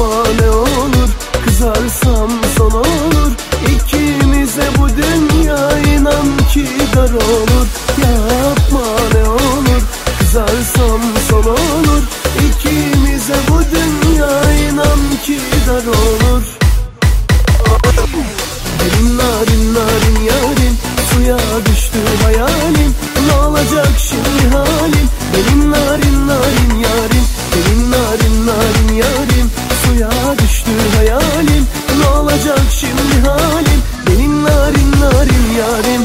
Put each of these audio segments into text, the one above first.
Yapma ne olur, kızarsam son olur. İkimize bu dünya inan ki dar olur. Yapma ne olur, kızarsam son olur. İkimize bu dünya inan ki dar olur. Benim narin narin yarim, suya düştü hayalim. Ne olacak şimdi halim? Benim narin narin yarim, benim narin narin yarim, suya düştü hayalim. Ne olacak şimdi halim? Benim narin narin yarim.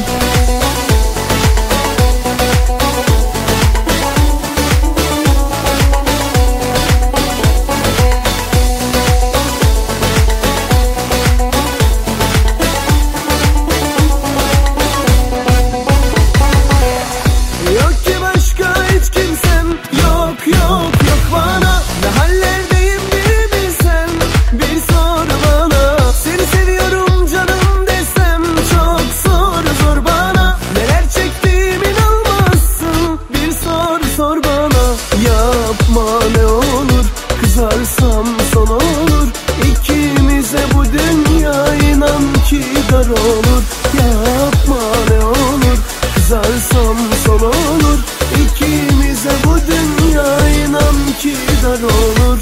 Yapma ne olur, kızarsam son olur. İkimize bu dünya inan ki dar olur. Yapma ne olur, kızarsam son olur. İkimize bu dünya inan ki dar olur.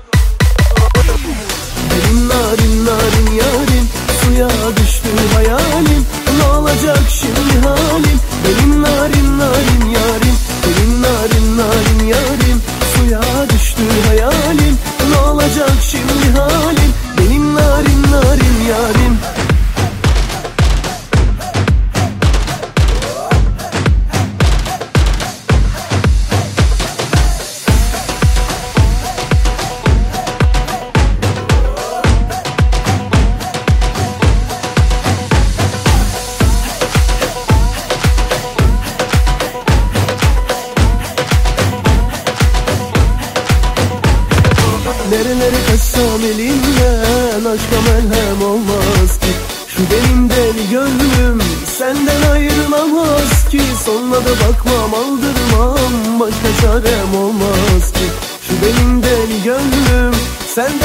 Benim narin narin yarim, suya düştü hayalim. Ne olacak şimdi halim? Benim narin narin yarim, benim narin narin yarim, suya düştü hayalim. Ne olacak şimdi halim? Benim narin narin yarim. Nereleri kaçsam elinden, aşka merhem olmaz ki. Şu benim deli gönlüm senden ayrılamaz ki. Sonuna da bakmam, aldırmam, başka çarem olmaz ki. Şu benim deli gönlüm senden